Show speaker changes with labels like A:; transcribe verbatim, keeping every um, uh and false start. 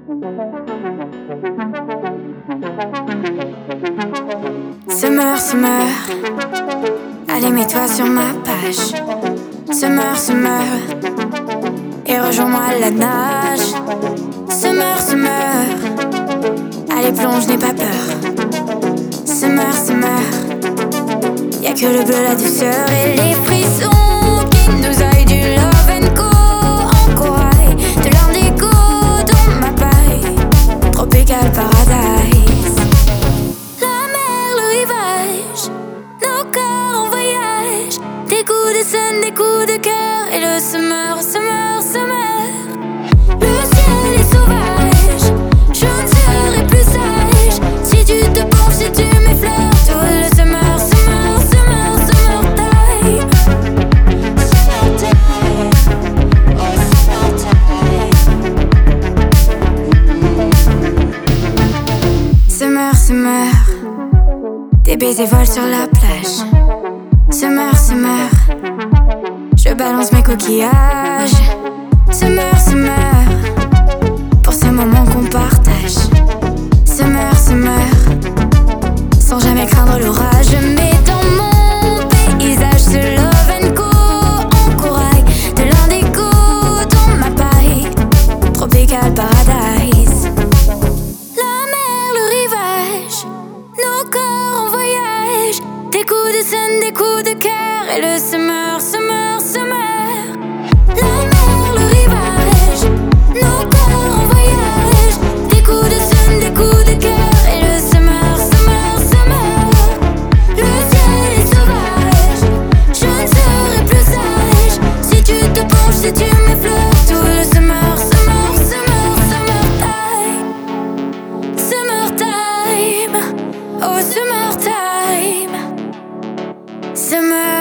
A: Summer, summer, allez mets-toi sur ma page. Summer, summer, et rejoins-moi à la nage. Summer, summer, allez plonge, n'aie pas peur. Summer, summer, y'a que le bleu, la douceur et les frissons qui nous aillent du love and go en corail, de l'indigo dans ma paille, tropical paradise. La mer, le rivage, nos corps en voyage, des coups de scène, des coups de cœur et le summer, summer, summer. Le ciel est sauvage, je ne serai plus sage si tu te penches, si tu m'effleures. Tout le summer, summer, summer, summer time. Summer time, oh summer time. Summer, summer, des baisers volent sur la plage. Summer, summer, je balance mes coquillages. Summer, summer, pour ces moments qu'on partage. Summer, summer, sans jamais craindre l'orage. Je mets dans mon paysage ce love and go en corail, de l'indigo dans ma paille, tropical paradise. La mer, le rivage, nos corps en voyage, des coups de scène, des coups de cœur et le summer, summer, summer. La mer, le rivage, nos corps en voyage, des coups de scène, des coups de cœur et le summer, summer, summer. Le ciel est sauvage, je ne serai plus sage si tu te penches, si tu m'effleures. Tout le summer, summer, summer, summer time. Summer time, oh summer time. Summer